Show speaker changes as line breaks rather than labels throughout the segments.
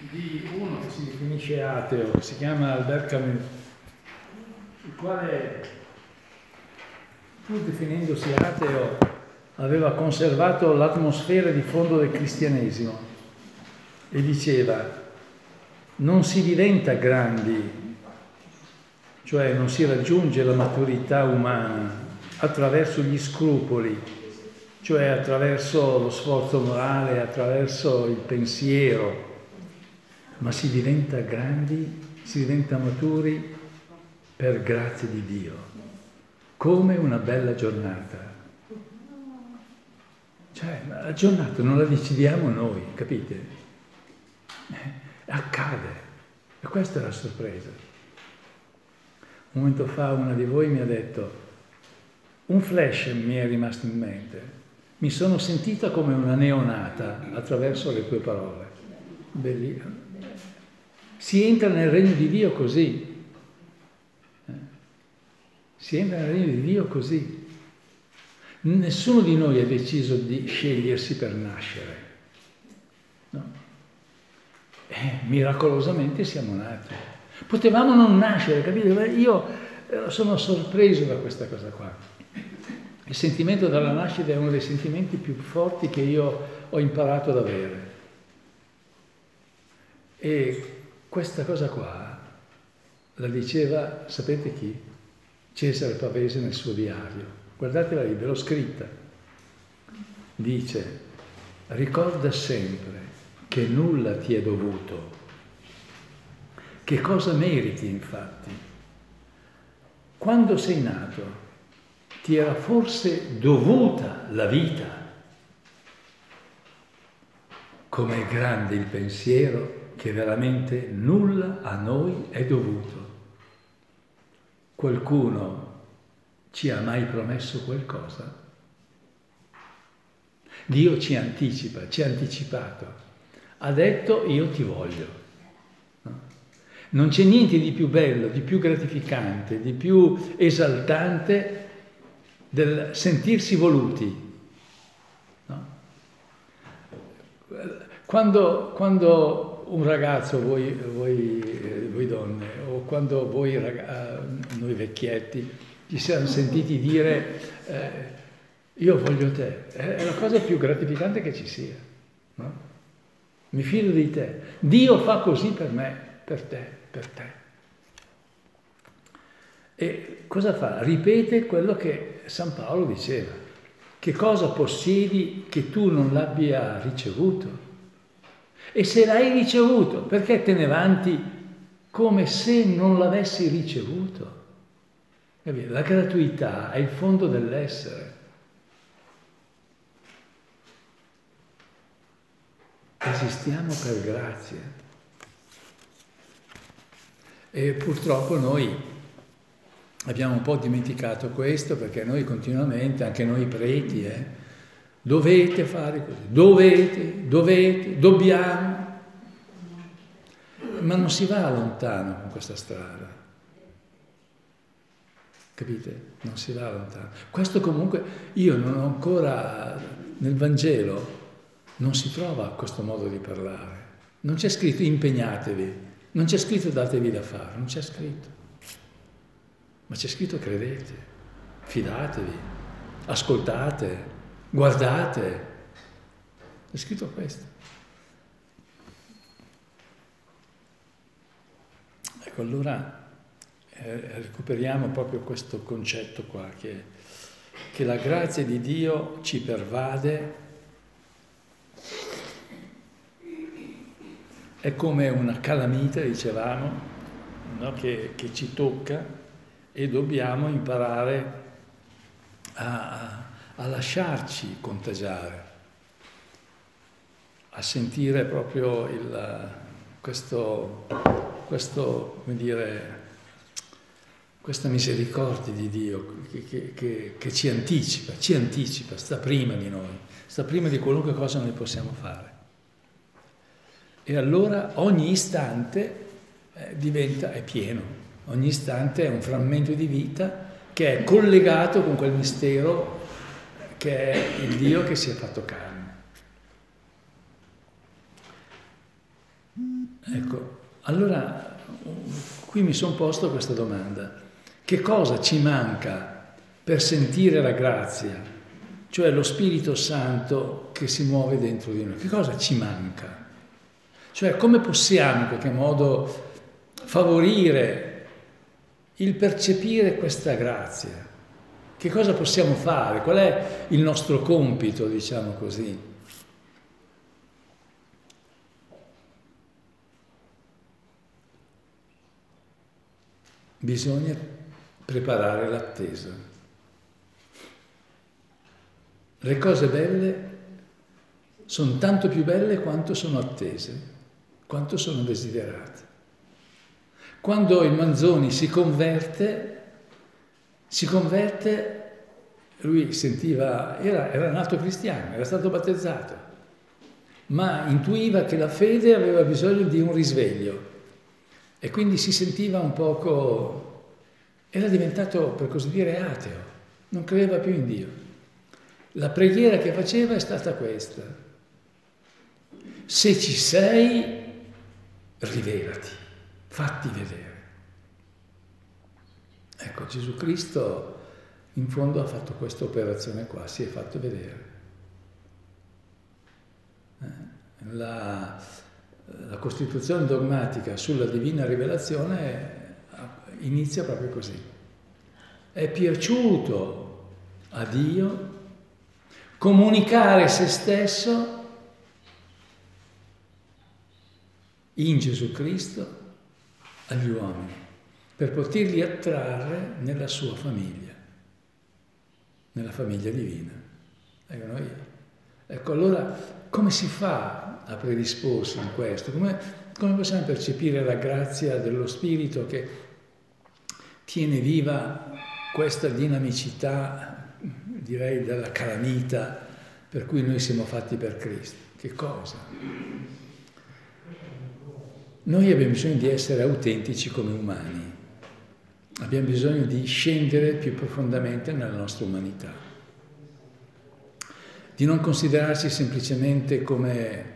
di uno che si definisce ateo, che si chiama Albert Camus, il quale, pur definendosi ateo, aveva conservato l'atmosfera di fondo del cristianesimo e diceva: non si diventa grandi, cioè non si raggiunge la maturità umana attraverso gli scrupoli, cioè attraverso lo sforzo morale, attraverso il pensiero, ma si diventa grandi, si diventa maturi per grazia di Dio, come una bella giornata. Cioè, la giornata non la decidiamo noi, capite? Accade. E questa è la sorpresa. Un momento fa una di voi mi ha detto, un flash mi è rimasto in mente, mi sono sentita come una neonata attraverso le tue parole. Bellissimo. Si entra nel regno di Dio così. Si entra nel regno di Dio così. Nessuno di noi ha deciso di scegliersi per nascere. No? Miracolosamente siamo nati. Potevamo non nascere, capite? Io sono sorpreso da questa cosa qua. Il sentimento della nascita è uno dei sentimenti più forti che io ho imparato ad avere. E questa cosa qua la diceva, sapete chi? Cesare Pavese nel suo diario. Guardatela lì, ve l'ho scritta. Dice, ricorda sempre che nulla ti è dovuto. Che cosa meriti, infatti? Quando sei nato, ti era forse dovuta la vita? Com'è grande il pensiero che veramente nulla a noi è dovuto. Qualcuno ci ha mai promesso qualcosa? Dio ci anticipa, ci ha anticipato. Ha detto io ti voglio. No? Non c'è niente di più bello, di più gratificante, di più esaltante del sentirsi voluti. No? Quando un ragazzo, voi donne, o quando noi vecchietti, ci siamo sentiti dire io voglio te, è la cosa più gratificante che ci sia. No? Mi fido di te. Dio fa così per me, per te, per te. E cosa fa? Ripete quello che San Paolo diceva. Che cosa possiedi che tu non l'abbia ricevuto? E se l'hai ricevuto, perché te ne vanti come se non l'avessi ricevuto? La gratuità è il fondo dell'essere. Esistiamo per grazia. E purtroppo noi abbiamo un po' dimenticato questo, perché noi continuamente, anche noi preti, dovete fare così, dovete, dobbiamo. Ma non si va lontano con questa strada. Capite? Non si va lontano. Questo comunque, io non ho ancora, nel Vangelo, non si trova questo modo di parlare. Non c'è scritto impegnatevi, non c'è scritto datevi da fare, non c'è scritto. Ma c'è scritto credete, fidatevi, ascoltate, guardate. È scritto questo. Ecco, allora recuperiamo proprio questo concetto qua, che la grazia di Dio ci pervade, è come una calamita, dicevamo, no? che ci tocca, e dobbiamo imparare a lasciarci contagiare, a sentire proprio questo, come dire, questa misericordia di Dio che ci anticipa, sta prima di noi, sta prima di qualunque cosa noi possiamo fare. E allora ogni istante è pieno, ogni istante è un frammento di vita che è collegato con quel mistero che è il Dio che si è fatto carne. Ecco, allora qui mi sono posto questa domanda. Che cosa ci manca per sentire la grazia? Cioè lo Spirito Santo che si muove dentro di noi. Che cosa ci manca? Cioè come possiamo in qualche modo favorire il percepire questa grazia? Che cosa possiamo fare? Qual è il nostro compito, diciamo così? Bisogna preparare l'attesa. Le cose belle sono tanto più belle quanto sono attese, quanto sono desiderate. Quando il Manzoni si converte, lui sentiva, era nato cristiano, era stato battezzato, ma intuiva che la fede aveva bisogno di un risveglio e quindi si sentiva un poco, era diventato per così dire ateo, non credeva più in Dio. La preghiera che faceva è stata questa: se ci sei, rivelati, fatti vedere. Ecco, Gesù Cristo in fondo ha fatto questa operazione qua, si è fatto vedere. La Costituzione dogmatica sulla divina rivelazione inizia proprio così. È piaciuto a Dio comunicare se stesso in Gesù Cristo agli uomini, per poterli attrarre nella sua famiglia, nella famiglia divina. Ecco, allora come si fa a predisporsi in questo? Come possiamo percepire la grazia dello Spirito che tiene viva questa dinamicità, direi, della calamita per cui noi siamo fatti per Cristo? Che cosa? Noi abbiamo bisogno di essere autentici come umani, abbiamo bisogno di scendere più profondamente nella nostra umanità, di non considerarci semplicemente come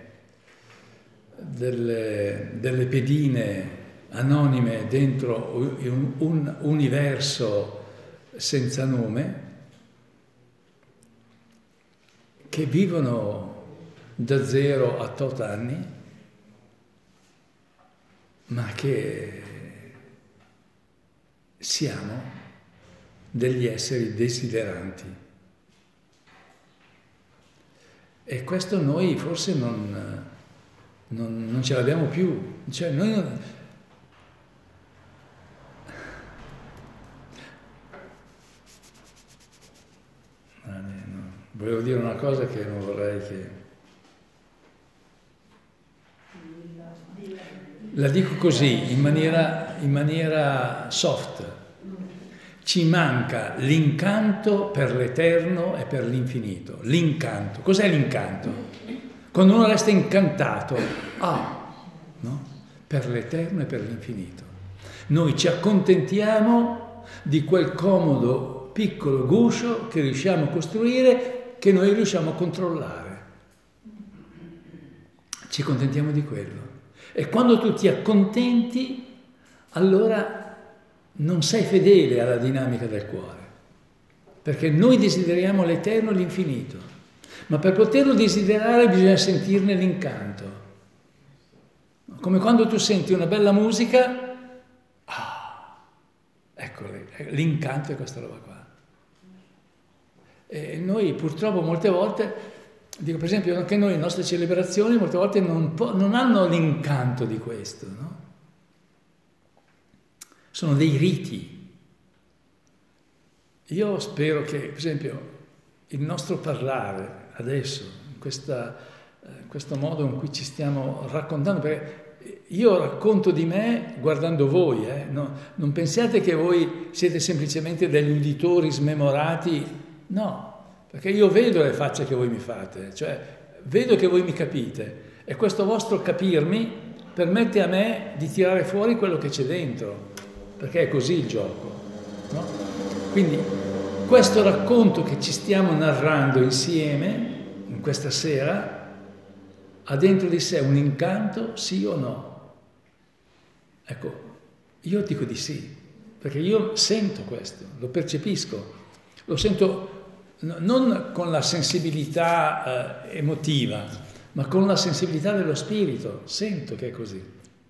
delle pedine anonime dentro un universo senza nome, che vivono da 0 a tot anni, ma che siamo degli esseri desideranti. E questo noi forse non ce l'abbiamo più. Cioè noi non... Volevo dire una cosa che non vorrei che... La dico così, in maniera soft. Ci manca l'incanto per l'eterno e per l'infinito. L'incanto. Cos'è l'incanto? Quando uno resta incantato, no? Per l'eterno e per l'infinito. Noi ci accontentiamo di quel comodo piccolo guscio che riusciamo a costruire, che noi riusciamo a controllare. Ci accontentiamo di quello. E quando tu ti accontenti, allora non sei fedele alla dinamica del cuore, perché noi desideriamo l'eterno e l'infinito, ma per poterlo desiderare bisogna sentirne l'incanto. Come quando tu senti una bella musica, ecco, l'incanto è questa roba qua. E noi purtroppo molte volte, dico per esempio anche noi, le nostre celebrazioni molte volte non hanno l'incanto di questo, no? Sono dei riti. Io spero che, per esempio, il nostro parlare adesso, in questo modo in cui ci stiamo raccontando, perché io racconto di me guardando voi, no? Non pensiate che voi siete semplicemente degli uditori smemorati, no, perché io vedo le facce che voi mi fate, cioè vedo che voi mi capite e questo vostro capirmi permette a me di tirare fuori quello che c'è dentro. Perché è così il gioco, no? Quindi questo racconto che ci stiamo narrando insieme in questa sera ha dentro di sé un incanto, sì o no? Ecco, io dico di sì, perché io sento questo, lo percepisco, lo sento non con la sensibilità emotiva, ma con la sensibilità dello spirito, sento che è così.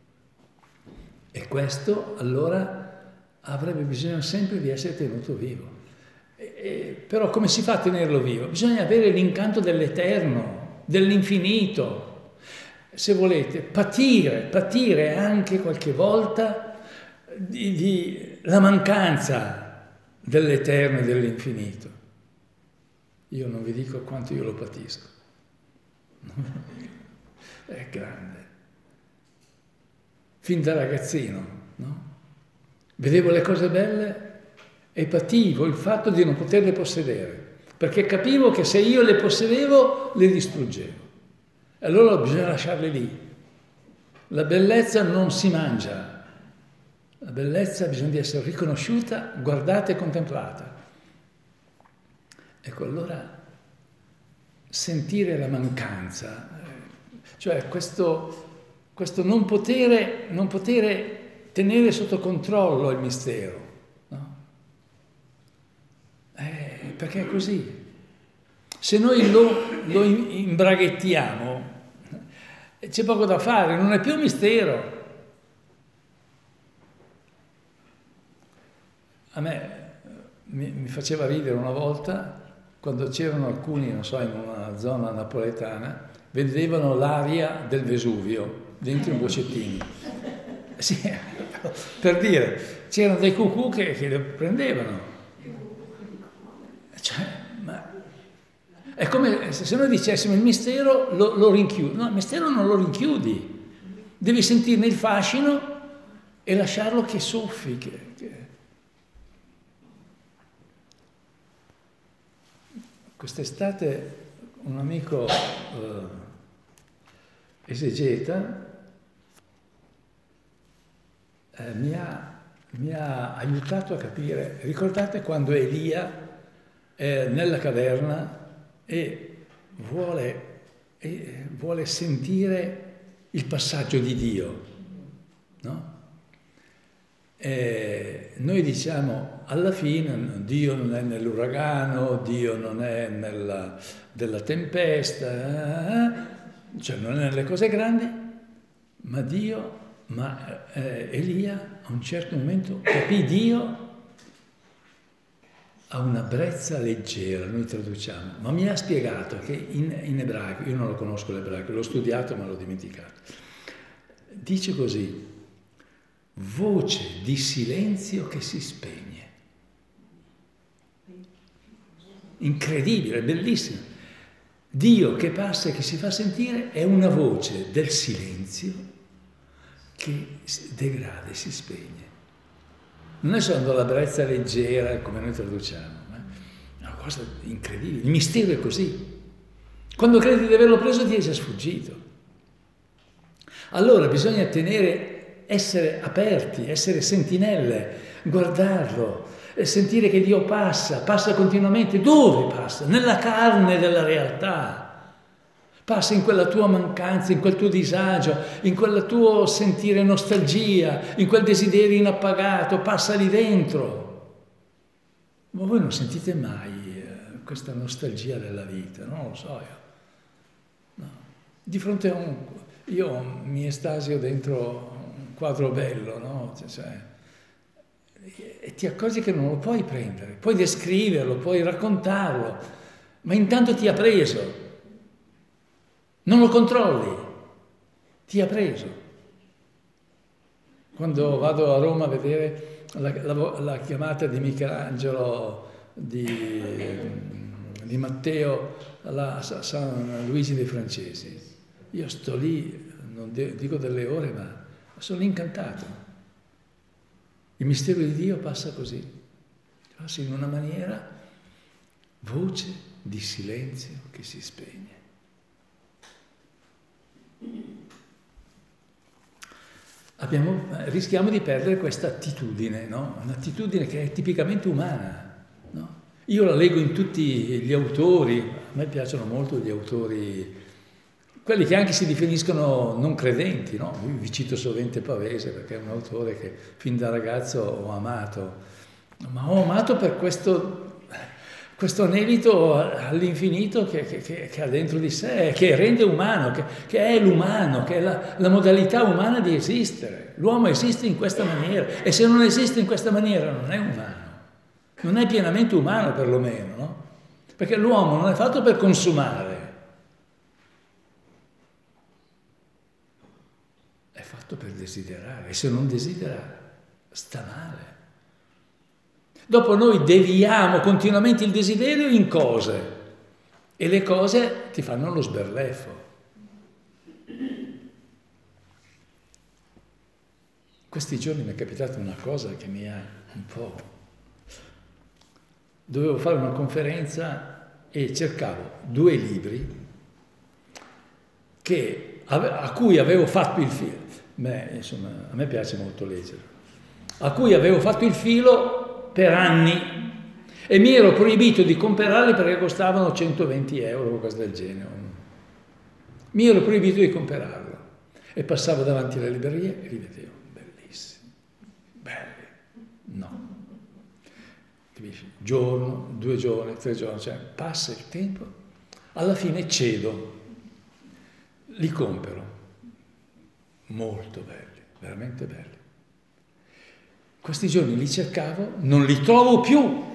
E questo allora avrebbe bisogno sempre di essere tenuto vivo. Però come si fa a tenerlo vivo? Bisogna avere l'incanto dell'eterno, dell'infinito. Se volete, patire anche qualche volta la mancanza dell'eterno e dell'infinito. Io non vi dico quanto io lo patisco. È grande. Fin da ragazzino, no? Vedevo le cose belle e pativo il fatto di non poterle possedere, perché capivo che se io le possedevo, le distruggevo. E allora bisogna lasciarle lì. La bellezza non si mangia. La bellezza bisogna di essere riconosciuta, guardata e contemplata. Ecco, allora sentire la mancanza, cioè questo non potere tenere sotto controllo il mistero, no? Perché è così. Se noi lo imbraghettiamo, c'è poco da fare, non è più un mistero. A me mi faceva ridere una volta quando c'erano alcuni, non so, in una zona napoletana, vendevano l'aria del Vesuvio dentro i boccettini. Sì, per dire, c'erano dei cucù che le prendevano. Cioè, ma è come se noi dicessimo il mistero lo rinchiudi. No, il mistero non lo rinchiudi. Devi sentirne il fascino e lasciarlo che soffi. Quest'estate un amico esegeta mi ha aiutato a capire. Ricordate quando Elia è nella caverna e vuole sentire il passaggio di Dio, no? Noi diciamo alla fine Dio non è nell'uragano, Dio non è della tempesta, cioè non è nelle cose grandi, ma Elia a un certo momento capì Dio a una brezza leggera, noi traduciamo, ma mi ha spiegato che in ebraico, io non lo conosco l'ebraico, l'ho studiato ma l'ho dimenticato, dice così: voce di silenzio che si spegne. Incredibile, bellissimo. Dio che passa e che si fa sentire è una voce del silenzio che degrada e si spegne. Non è solo la brezza leggera come noi traduciamo, ma è una cosa incredibile. Il mistero è così. Quando credi di averlo preso ti è già sfuggito. Allora bisogna essere aperti, essere sentinelle, guardarlo, sentire che Dio passa continuamente. Dove passa? Nella carne della realtà. Passa in quella tua mancanza, in quel tuo disagio, in quel tuo sentire nostalgia, in quel desiderio inappagato, passa lì dentro. Ma voi non sentite mai questa nostalgia della vita? Non lo so io. No. Di fronte a io mi estasio dentro un quadro bello, no? E ti accorgi che non lo puoi prendere, puoi descriverlo, puoi raccontarlo, ma intanto ti ha preso. Non lo controlli, ti ha preso. Quando vado a Roma a vedere la chiamata di Michelangelo, di Matteo alla San Luigi dei Francesi, io sto lì, non dico delle ore, ma sono incantato. Il mistero di Dio passa così, passa in una maniera, voce di silenzio che si spegne. Rischiamo di perdere questa attitudine, no? Un'attitudine che è tipicamente umana, no? Io la leggo in tutti gli autori, a me piacciono molto gli autori quelli che anche si definiscono non credenti, no? Io vi cito sovente Pavese perché è un autore che fin da ragazzo ho amato, ma ho amato per questo anelito all'infinito che ha dentro di sé, che rende umano, che è l'umano, che è la modalità umana di esistere. L'uomo esiste in questa maniera, e se non esiste in questa maniera non è umano, non è pienamente umano perlomeno, no? Perché l'uomo non è fatto per consumare, è fatto per desiderare, e se non desidera sta male. Dopo noi deviamo continuamente il desiderio in cose, e le cose ti fanno lo sberleffo. Questi giorni mi è capitata una cosa che mi ha un po'... Dovevo fare una conferenza e cercavo 2 libri a cui avevo fatto il filo. Insomma, a me piace molto leggere. A cui avevo fatto il filo per anni e mi ero proibito di comprarli perché costavano 120 euro o qualcosa del genere. Mi ero proibito di comprarlo e passavo davanti alla libreria e li vedevo, bellissimi, belli, no. Capisci? Giorno, 2 giorni, 3 giorni, cioè passa il tempo, alla fine cedo, li compro, molto belli, veramente belli. Questi giorni li cercavo, non li trovo più.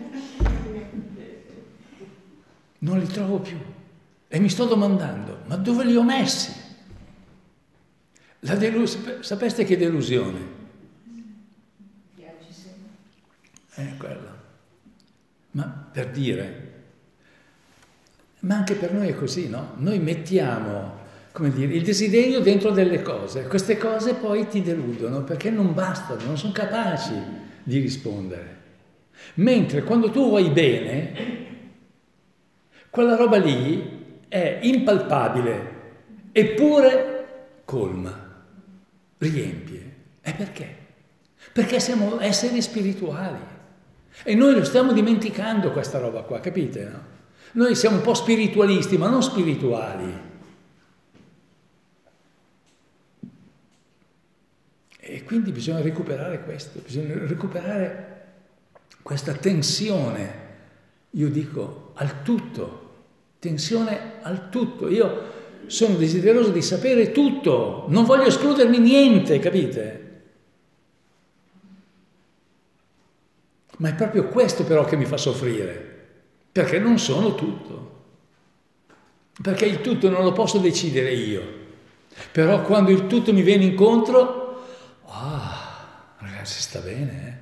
Non li trovo più. E mi sto domandando, ma dove li ho messi? Sapeste che delusione? È quella. Ma per dire, ma anche per noi è così, no? Noi mettiamo, come dire, il desiderio dentro delle cose. Queste cose poi ti deludono perché non bastano, non sono capaci di rispondere. Mentre quando tu vuoi bene, quella roba lì è impalpabile, eppure colma, riempie. E perché? Perché siamo esseri spirituali e noi lo stiamo dimenticando questa roba qua, capite? No? Noi siamo un po' spiritualisti, ma non spirituali. E quindi bisogna recuperare questo, bisogna recuperare questa tensione, io dico, al tutto, tensione al tutto. Io sono desideroso di sapere tutto, non voglio escludermi niente, capite? Ma è proprio questo però che mi fa soffrire, perché non sono tutto, perché il tutto non lo posso decidere io, però quando il tutto mi viene incontro, ragazzi, sta bene, eh?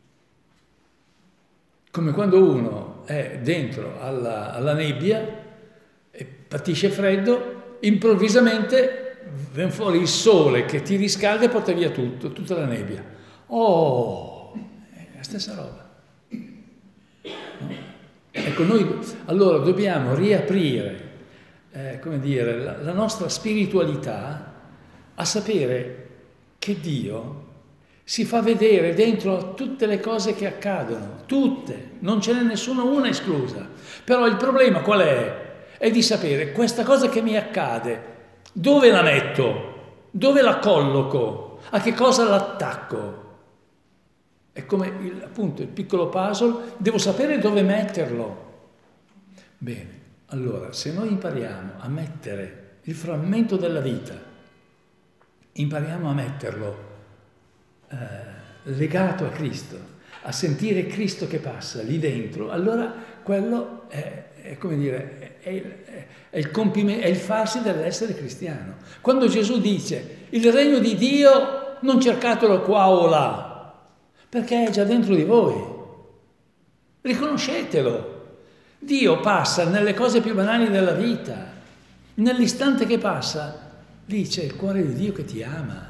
Come quando uno è dentro alla nebbia e patisce freddo, improvvisamente viene fuori il sole che ti riscalda e porta via tutto, tutta la nebbia. È la stessa roba. No? Ecco, noi allora dobbiamo riaprire, come dire, la nostra spiritualità a sapere che Dio si fa vedere dentro a tutte le cose che accadono, tutte, non ce n'è nessuna una esclusa. Però il problema qual è? È di sapere questa cosa che mi accade, dove la metto, dove la colloco, a che cosa l'attacco. È come appunto il piccolo puzzle, devo sapere dove metterlo. Bene, allora se noi impariamo a mettere il frammento della vita, impariamo a metterlo legato a Cristo, a sentire Cristo che passa lì dentro, allora quello è come dire, è il compimento, è il farsi dell'essere cristiano. Quando Gesù dice il regno di Dio non cercatelo qua o là, perché è già dentro di voi, riconoscetelo. Dio passa nelle cose più banali della vita, nell'istante che passa lì c'è il cuore di Dio che ti ama.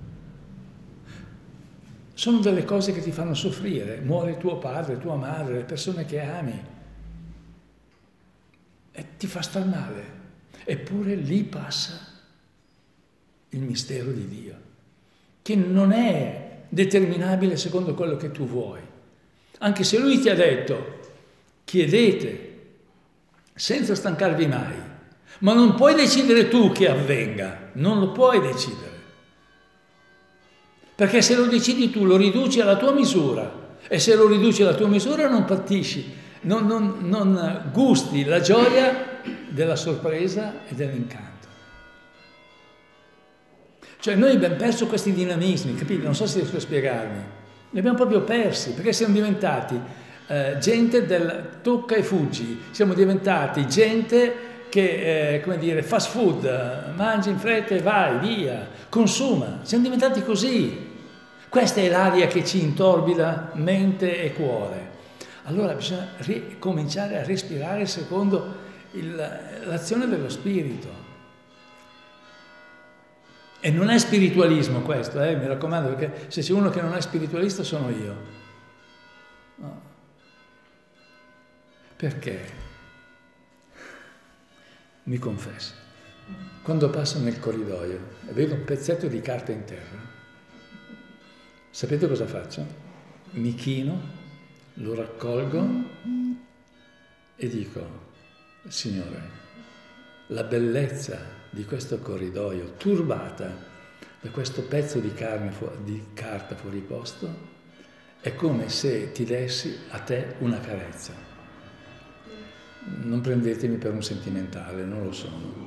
Sono delle cose che ti fanno soffrire, muore tuo padre, tua madre, le persone che ami e ti fa star male, eppure lì passa il mistero di Dio, che non è determinabile secondo quello che tu vuoi, anche se Lui ti ha detto chiedete senza stancarvi mai, Ma non puoi decidere tu che avvenga, non lo puoi decidere. Perché se lo decidi tu lo riduci alla tua misura, e se lo riduci alla tua misura non patisci, non gusti la gioia della sorpresa e dell'incanto. Cioè noi abbiamo perso questi dinamismi, capite? Non so se riesco a spiegarmi. Li abbiamo proprio persi, perché siamo diventati gente del tocca e fuggi, siamo diventati gente che, come dire, fast food, mangi in fretta e vai, via, consuma. Siamo diventati così. Questa è l'aria che ci intorbida mente e cuore. Allora bisogna cominciare a respirare secondo l'azione dello spirito. E non è spiritualismo questo, mi raccomando, perché se c'è uno che non è spiritualista sono io. No. Perché? Mi confesso, quando passo nel corridoio e vedo un pezzetto di carta in terra, sapete cosa faccio? Mi chino, lo raccolgo e dico: Signore, la bellezza di questo corridoio turbata da questo pezzo di carta fuori posto è come se ti dessi a te una carezza. Non prendetemi per un sentimentale, non lo sono.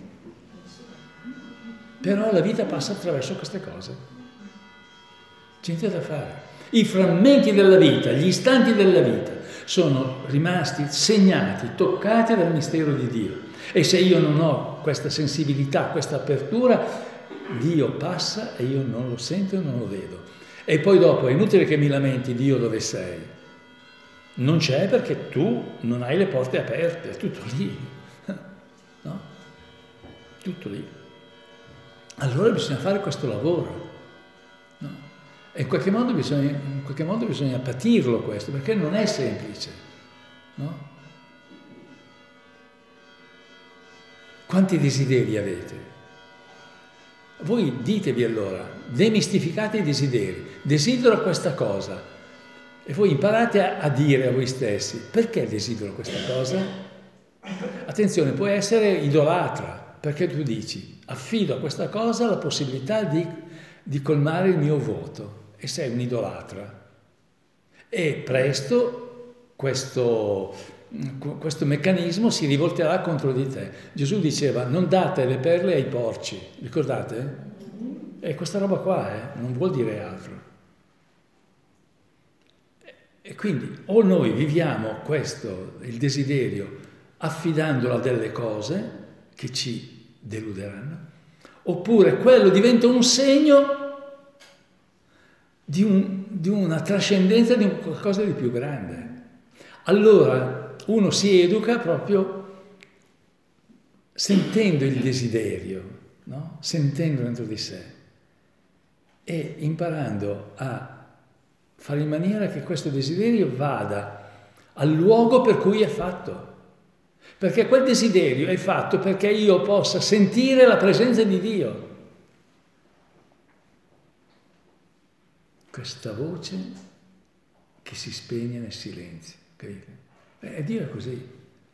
Però la vita passa attraverso queste cose. C'è niente da fare. I frammenti della vita, gli istanti della vita sono rimasti segnati, toccati dal mistero di Dio. E se io non ho questa sensibilità, questa apertura, Dio passa e io non lo sento e non lo vedo. E poi dopo è inutile che mi lamenti: Dio dove sei? Non c'è, perché tu non hai le porte aperte, è tutto lì. No? Tutto lì. Allora bisogna fare questo lavoro. No? E in qualche modo bisogna patirlo questo, perché non è semplice. No? Quanti desideri avete? Voi ditevi allora, demistificate i desideri. Desidero questa cosa. E voi imparate a dire a voi stessi: perché desidero questa cosa? Attenzione, può essere idolatra, perché tu dici: affido a questa cosa la possibilità di colmare il mio vuoto, e sei un idolatra. E presto questo meccanismo si rivolterà contro di te. Gesù diceva: non date le perle ai porci, ricordate? E questa roba qua non vuol dire altro. E quindi o noi viviamo questo, il desiderio, affidandolo a delle cose che ci deluderanno, oppure quello diventa un segno di una trascendenza, di qualcosa di più grande. Allora uno si educa proprio sentendo il desiderio, no? Sentendo dentro di sé e imparando a fare in maniera che questo desiderio vada al luogo per cui è fatto. Perché quel desiderio è fatto perché io possa sentire la presenza di Dio. Questa voce che si spegne nel silenzio, capite? Dio è così.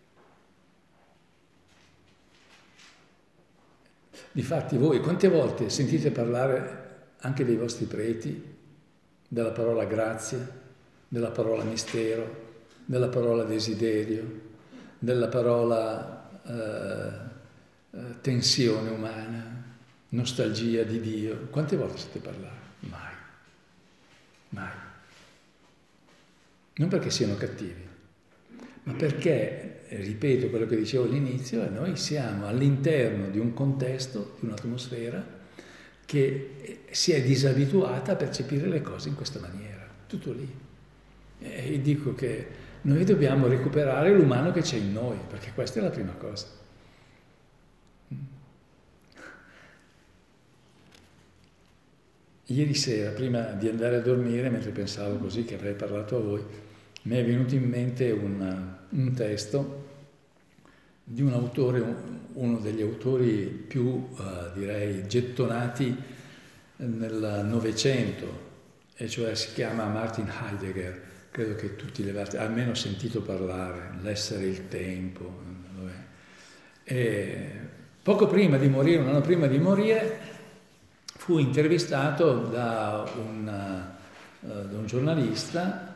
Difatti voi quante volte sentite parlare anche dei vostri preti della parola grazia, della parola mistero, della parola desiderio, della parola tensione umana, nostalgia di Dio? Quante volte sentite parlare? Mai. Mai. Non perché siano cattivi, ma perché, ripeto quello che dicevo all'inizio, noi siamo all'interno di un contesto, di un'atmosfera che si è disabituata a percepire le cose in questa maniera, tutto lì. E dico che noi dobbiamo recuperare l'umano che c'è in noi, perché questa è la prima cosa. Ieri sera, prima di andare a dormire, mentre pensavo così che avrei parlato a voi, mi è venuto in mente un testo di un autore, uno degli autori più, direi, gettonati nel Novecento, e cioè si chiama Martin Heidegger. Credo che tutti l'abbiate almeno sentito parlare, L'essere il tempo. Poco prima di morire, un anno prima di morire, fu intervistato da un giornalista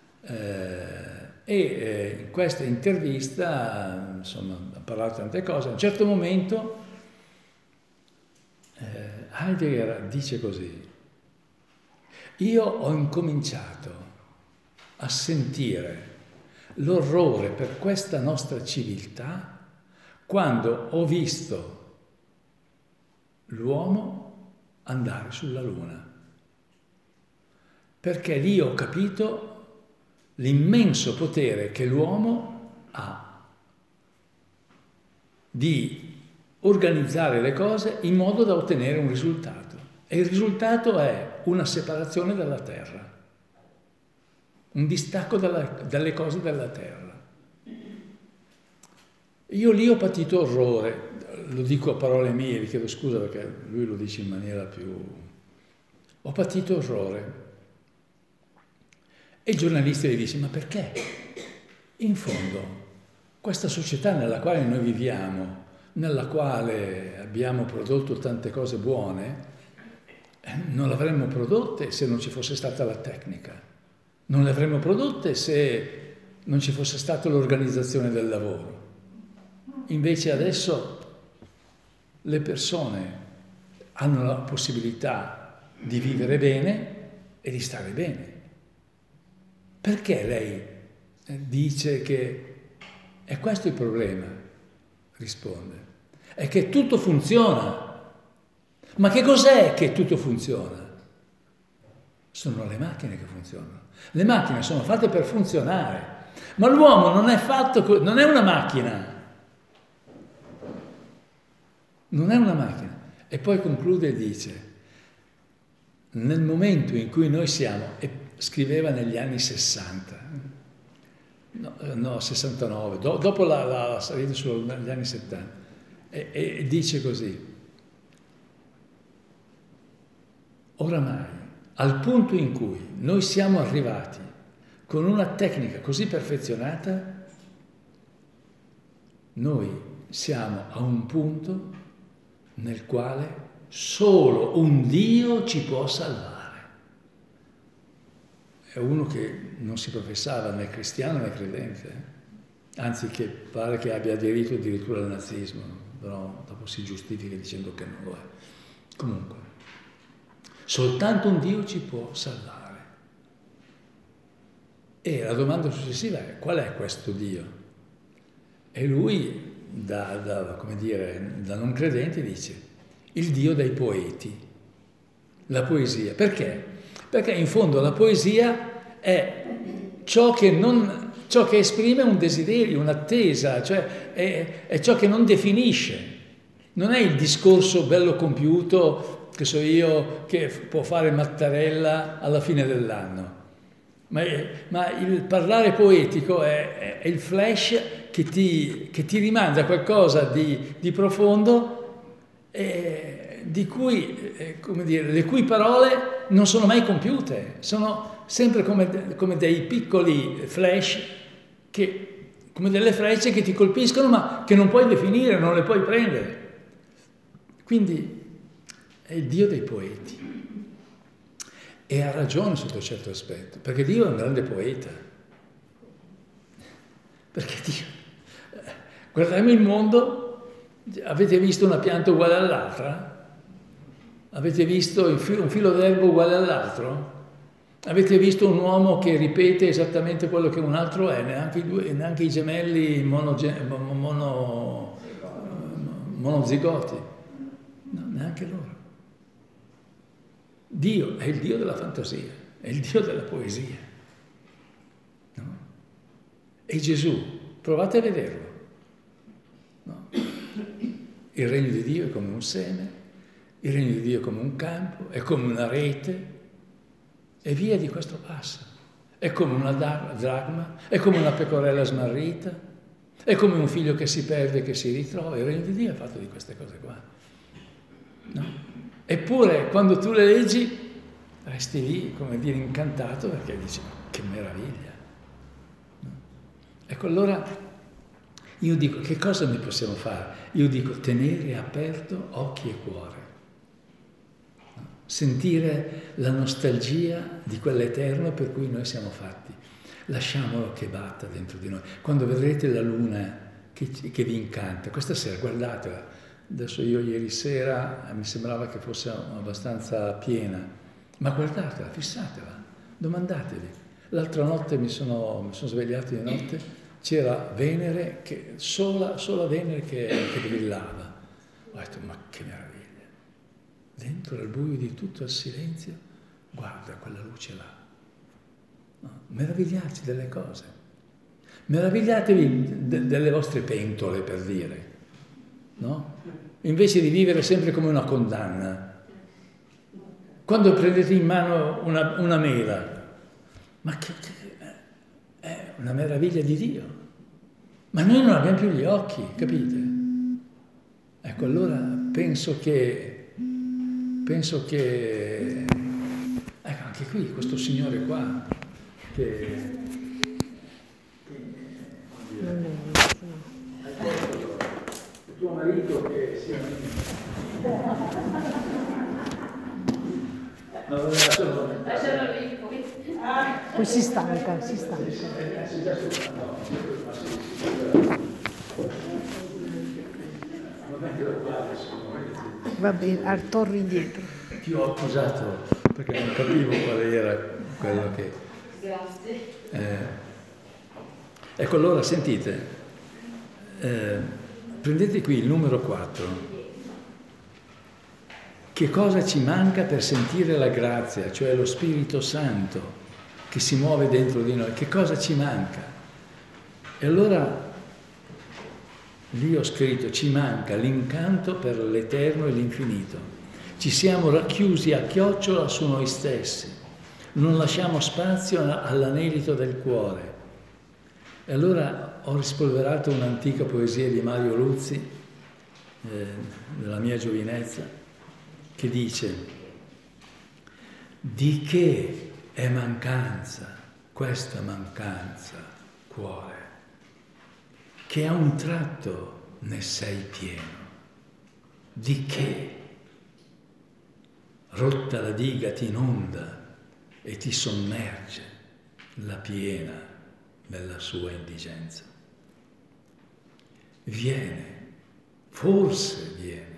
e in questa intervista, insomma, ha parlato di tante cose. A un certo momento Heidegger dice così: io ho incominciato a sentire l'orrore per questa nostra civiltà quando ho visto l'uomo andare sulla Luna, perché lì ho capito l'immenso potere che l'uomo ha di organizzare le cose in modo da ottenere un risultato. E il risultato è una separazione dalla Terra, un distacco dalle cose della Terra. Io lì ho patito orrore, lo dico a parole mie, vi chiedo scusa perché lui lo dice in maniera più... Ho patito orrore. E il giornalista gli dice: ma perché? In fondo, questa società nella quale noi viviamo, nella quale abbiamo prodotto tante cose buone, non le avremmo prodotte se non ci fosse stata la tecnica, non le avremmo prodotte se non ci fosse stata l'organizzazione del lavoro. Invece adesso le persone hanno la possibilità di vivere bene e di stare bene. Perché lei dice che è questo il problema? Risponde: è che tutto funziona. Ma che cos'è che tutto funziona? Sono le macchine che funzionano. Le macchine sono fatte per funzionare, ma l'uomo non è fatto, non è una macchina. Non è una macchina. E poi conclude e dice: nel momento in cui noi siamo, e scriveva negli anni 60, no 69, dopo la salita sugli anni 70, e dice così: oramai, al punto in cui noi siamo arrivati con una tecnica così perfezionata, noi siamo a un punto nel quale solo un Dio ci può salvare. È uno che non si professava né cristiano né credente, anzi che pare che abbia aderito addirittura al nazismo, però dopo si giustifica dicendo che non lo è. Comunque, soltanto un Dio ci può salvare. E la domanda successiva è: qual è questo Dio? E lui, da non credente, dice: il Dio dei poeti, la poesia. Perché? Perché in fondo la poesia è ciò che esprime un desiderio, un'attesa, cioè è ciò che non definisce. Non è il discorso bello compiuto, che so io, che può fare Mattarella alla fine dell'anno. Ma il parlare poetico è il flash che ti rimanda a qualcosa di profondo, di cui, le cui parole non sono mai compiute, sono sempre come dei piccoli flash, come delle frecce che ti colpiscono ma che non puoi definire, non le puoi prendere. Quindi è il Dio dei poeti. E ha ragione sotto un certo aspetto, perché Dio è un grande poeta. Perché Dio... Guardiamo il mondo, avete visto una pianta uguale all'altra? Avete visto un filo d'erba uguale all'altro? Avete visto un uomo che ripete esattamente quello che un altro è? Neanche i gemelli monozigoti? No, neanche loro. Dio è il Dio della fantasia, è il Dio della poesia. No? E Gesù, provate a vederlo. No? Il regno di Dio è come un seme, il regno di Dio è come un campo, è come una rete, e via di questo passa. È come una dracma, è come una pecorella smarrita, è come un figlio che si perde e che si ritrova. Il regno di Dio è fatto di queste cose qua. No? Eppure, quando tu le leggi, resti lì, come dire, incantato, perché dici: ma che meraviglia! No? Ecco, allora, Io dico, che cosa noi possiamo fare? Io dico, tenere aperto occhi e cuore. Sentire la nostalgia di quell'eterno per cui noi siamo fatti. Lasciamolo che batta dentro di noi. Quando vedrete la luna che vi incanta, questa sera guardatela. Adesso io ieri sera mi sembrava che fosse abbastanza piena, ma guardatela, fissatela, domandatevi. L'altra notte mi sono svegliato di notte, c'era Venere, sola Venere che brillava. Ho detto, ma che meraviglia! Dentro al buio di tutto il silenzio, guarda quella luce là. No? Meravigliarci delle cose. Meravigliatevi delle vostre pentole, per dire, no? Invece di vivere sempre come una condanna. Quando prendete in mano una mela, ma è una meraviglia di Dio. Ma noi non abbiamo più gli occhi, capite? Ecco, allora penso che ecco, anche qui, questo signore qua, che tuo marito che sia
lascialo lì poi.
Poi si stanca. Va bene, torni indietro.
Ti ho accusato perché non capivo quale era quello che...
Grazie.
Ecco, allora sentite, prendete qui il numero 4. Che cosa ci manca per sentire la grazia, cioè lo Spirito Santo che si muove dentro di noi? Che cosa ci manca? E allora lì ho scritto, ci manca l'incanto per l'eterno e l'infinito. Ci siamo racchiusi a chiocciola su noi stessi, non lasciamo spazio all'anelito del cuore. E allora ho rispolverato un'antica poesia di Mario Luzzi, della mia giovinezza, che dice: di che è mancanza questa mancanza, cuore, che a un tratto ne sei pieno? Di che? Rotta la diga ti inonda e ti sommerge la piena della sua indigenza. Viene, forse viene,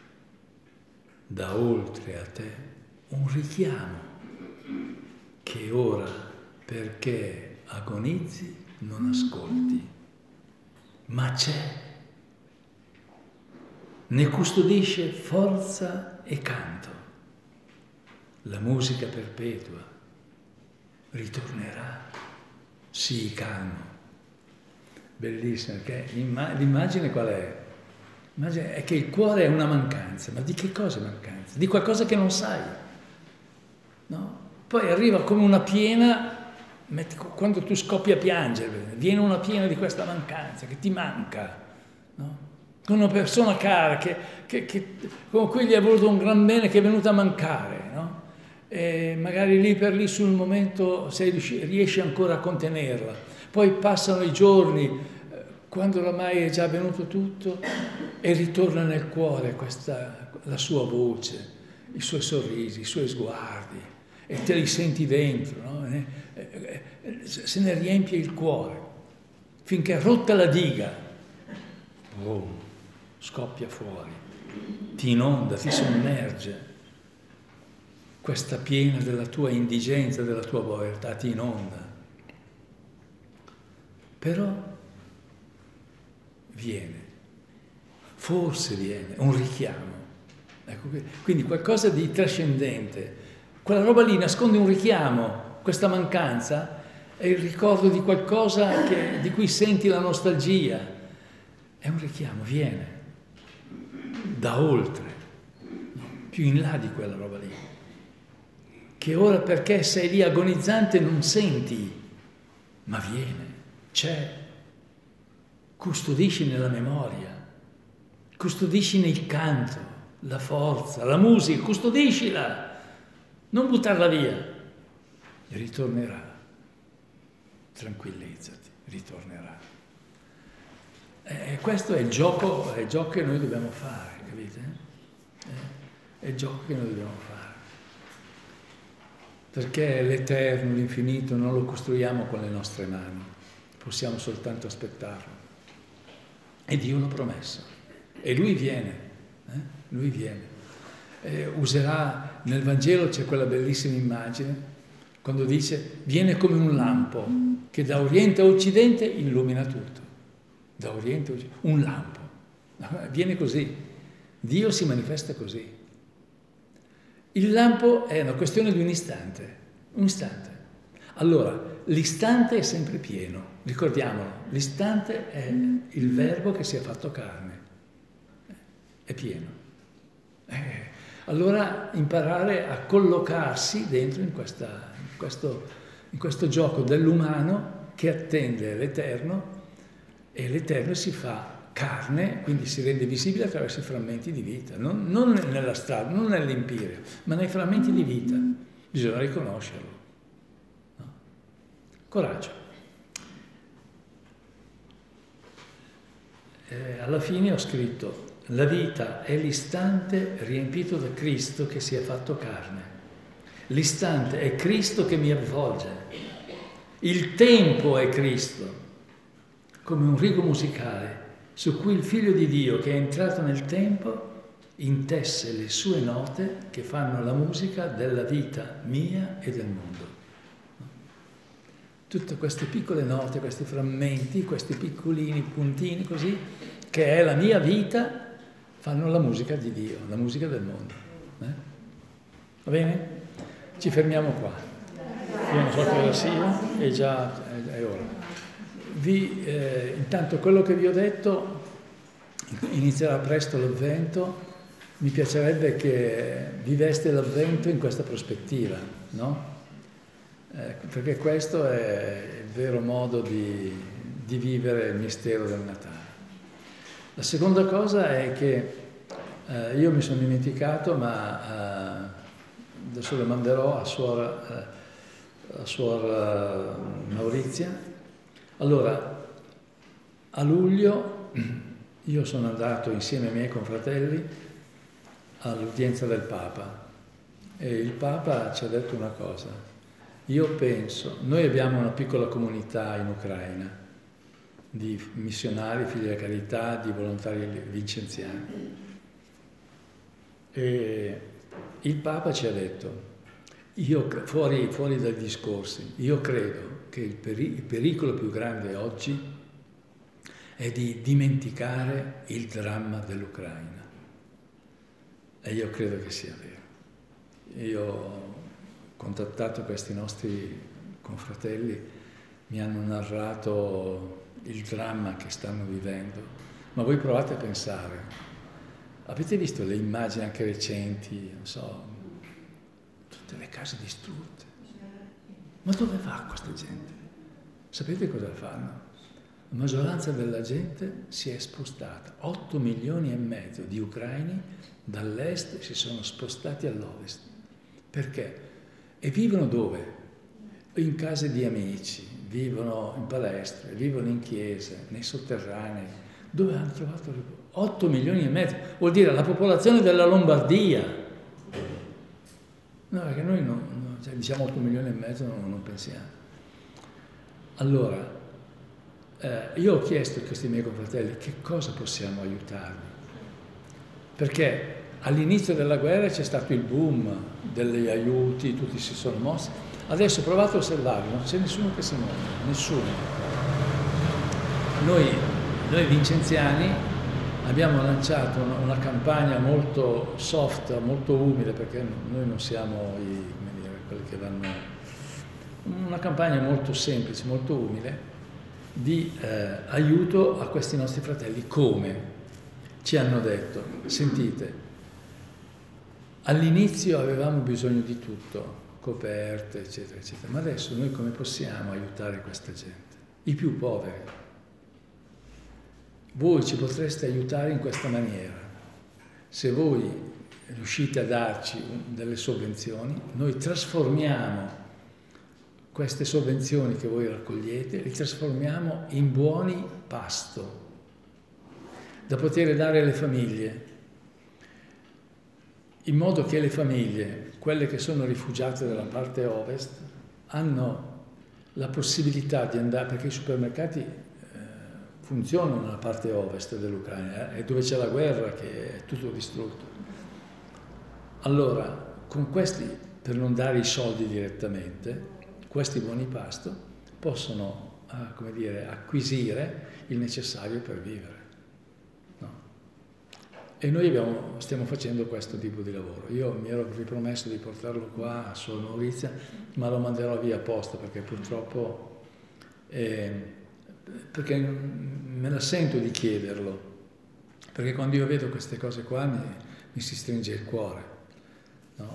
da oltre a te un richiamo che ora, perché agonizzi, non ascolti, ma c'è, ne custodisce forza e canto. La musica perpetua ritornerà, sii calmo. Bellissimo, perché l'immagine qual è? L'immagine è che il cuore è una mancanza, ma di che cosa è mancanza? Di qualcosa che non sai, no? Poi arriva come una piena, quando tu scoppi a piangere, viene una piena di questa mancanza che ti manca, no? Con una persona cara con cui gli hai voluto un gran bene che è venuta a mancare, no? E magari lì per lì sul momento riesci ancora a contenerla. Poi passano i giorni, quando oramai è già avvenuto tutto, e ritorna nel cuore la sua voce, i suoi sorrisi, i suoi sguardi, e te li senti dentro, no? Se ne riempie il cuore, finché rotta la diga, boom, scoppia fuori, ti inonda, ti sommerge. Questa piena della tua indigenza, della tua povertà, ti inonda. Però viene, forse viene, un richiamo. Ecco, quindi qualcosa di trascendente. Quella roba lì nasconde un richiamo, questa mancanza è il ricordo di qualcosa di cui senti la nostalgia. È un richiamo, viene da oltre, più in là di quella roba lì. Che ora, perché sei lì agonizzante, non senti, ma viene, c'è. Custodisci nella memoria, custodisci nel canto, la forza, la musica, custodiscila, non buttarla via. E ritornerà, tranquillizzati, ritornerà. Questo è il gioco che noi dobbiamo fare, capite? È il gioco che noi dobbiamo fare. Perché l'eterno, l'infinito, non lo costruiamo con le nostre mani, possiamo soltanto aspettarlo. E Dio l'ha promesso. E Lui viene, Lui viene. Userà, nel Vangelo c'è quella bellissima immagine, quando dice, viene come un lampo che da oriente a occidente illumina tutto. Da oriente a occidente, un lampo. Viene così. Dio si manifesta così. Il lampo è una questione di un istante. Un istante. Allora, l'istante è sempre pieno. Ricordiamolo, l'istante è il Verbo che si è fatto carne. È pieno. Allora imparare a collocarsi dentro in questo gioco dell'umano che attende l'Eterno, e l'Eterno si fa carne, quindi si rende visibile attraverso i frammenti di vita, non nella strada, non nell'empirio, ma nei frammenti di vita. Bisogna riconoscerlo. No? Coraggio. Alla fine ho scritto: la vita è l'istante riempito da Cristo che si è fatto carne. L'istante è Cristo che mi avvolge. Il tempo è Cristo, come un rigo musicale su cui il Figlio di Dio che è entrato nel tempo intesse le sue note che fanno la musica della vita mia e del mondo. Tutte queste piccole note, questi frammenti, questi piccolini puntini così, che è la mia vita, fanno la musica di Dio, la musica del mondo. Va bene? Ci fermiamo qua. Io non so che ora sia, è già è ora. Intanto quello che vi ho detto, inizierà presto l'Avvento, mi piacerebbe che viveste l'Avvento in questa prospettiva, no? Perché questo è il vero modo di vivere il mistero del Natale. La seconda cosa è che io mi sono dimenticato, ma adesso lo manderò a suor Maurizia. Allora, a luglio io sono andato insieme ai miei confratelli all'udienza del Papa e il Papa ci ha detto una cosa. Io penso, noi abbiamo una piccola comunità in Ucraina di missionari, figli della carità, di volontari vincenziani. E il Papa ci ha detto, fuori dai discorsi, io credo che il pericolo più grande oggi è di dimenticare il dramma dell'Ucraina. E io credo che sia vero. Io ho contattato questi nostri confratelli, mi hanno narrato il dramma che stanno vivendo, ma voi provate a pensare, avete visto le immagini anche recenti, non so, tutte le case distrutte. Ma dove va questa gente? Sapete cosa fanno? La maggioranza della gente si è spostata. 8,5 milioni di ucraini dall'est si sono spostati all'ovest. Perché? E vivono dove? In case di amici, vivono in palestre, vivono in chiese, nei sotterranei. Dove hanno trovato 8,5 milioni? Vuol dire la popolazione della Lombardia. No, perché noi cioè, diciamo 8,5 milioni non pensiamo. Allora, io ho chiesto a questi miei confratelli che cosa possiamo aiutarvi. Perché all'inizio della guerra c'è stato il boom degli aiuti, tutti si sono mossi. Adesso provate a osservarlo, non c'è nessuno che si muove, nessuno. Noi vincenziani abbiamo lanciato una campagna molto soft, molto umile, perché noi non siamo quelli che vanno... Una campagna molto semplice, molto umile, di aiuto a questi nostri fratelli. Come? Ci hanno detto, sentite, all'inizio avevamo bisogno di tutto, coperte, eccetera, eccetera, ma adesso noi come possiamo aiutare questa gente? I più poveri. Voi ci potreste aiutare in questa maniera. Se voi riuscite a darci delle sovvenzioni, noi trasformiamo queste sovvenzioni che voi raccogliete, li trasformiamo in buoni pasto da poter dare alle famiglie, in modo che le famiglie, quelle che sono rifugiate dalla parte ovest, hanno la possibilità di andare, perché i supermercati funzionano nella parte ovest dell'Ucraina, è dove c'è la guerra che è tutto distrutto. Allora, con questi, per non dare i soldi direttamente, questi buoni pasto possono, come dire, acquisire il necessario per vivere. No? E noi stiamo facendo questo tipo di lavoro. Io mi ero ripromesso di portarlo qua a Suor Maurizia, ma lo manderò via apposta perché purtroppo perché me la sento di chiederlo, perché quando io vedo queste cose qua mi si stringe il cuore. No?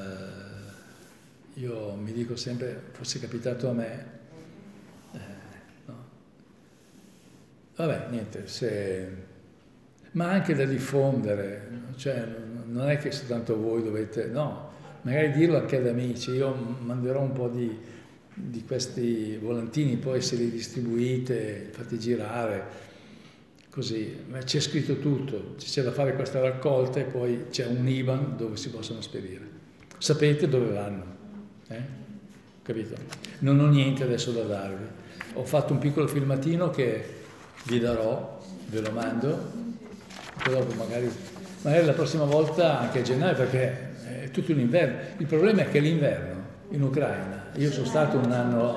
Io mi dico sempre, fosse capitato a me, no? Vabbè, niente, ma anche da diffondere, cioè non è che soltanto voi dovete, no, magari dirlo anche ad amici. Io manderò un po' di questi volantini, poi se li distribuite, fate girare, così, ma c'è scritto tutto, c'è da fare questa raccolta e poi c'è un IBAN dove si possono spedire. Sapete dove vanno, capito? Non ho niente adesso da darvi. Ho fatto un piccolo filmatino che vi darò, ve lo mando. Poi dopo magari la prossima volta anche a gennaio, perché è tutto l'inverno. Il problema è che l'inverno in Ucraina, io sono stato un anno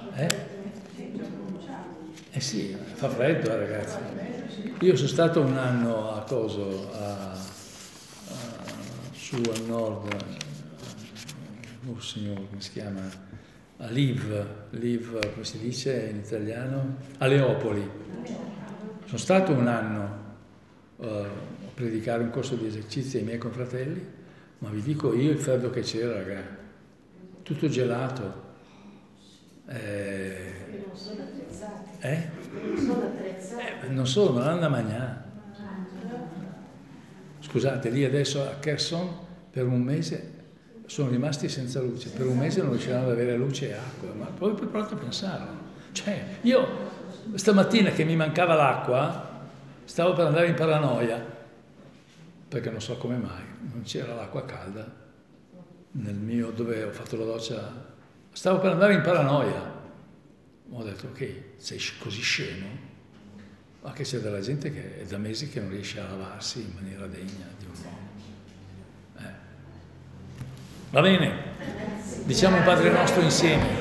sì, fa freddo ragazzi. Io sono stato un anno a Coso, su al nord, signore, come si chiama? A Lviv, come si dice in italiano? A Leopoli. Sono stato un anno a predicare un corso di esercizi ai miei confratelli, ma vi dico io il freddo che c'era, ragazzi, tutto gelato.
Non sono attrezzati.
Non sono attrezzati. Non solo, non hanno da mangiare. Scusate, lì adesso a Kherson per un mese sono rimasti senza luce, per un mese non riusciranno ad avere luce e acqua, ma poi provate a pensarlo. Cioè, io stamattina che mi mancava l'acqua, stavo per andare in paranoia, perché non so come mai, non c'era l'acqua calda nel mio, dove ho fatto la doccia, stavo per andare in paranoia. Ho detto, ok, sei così scemo, ma che c'è della gente che è da mesi che non riesce a lavarsi in maniera degna di un uomo. Va bene, diciamo un Padre Nostro insieme.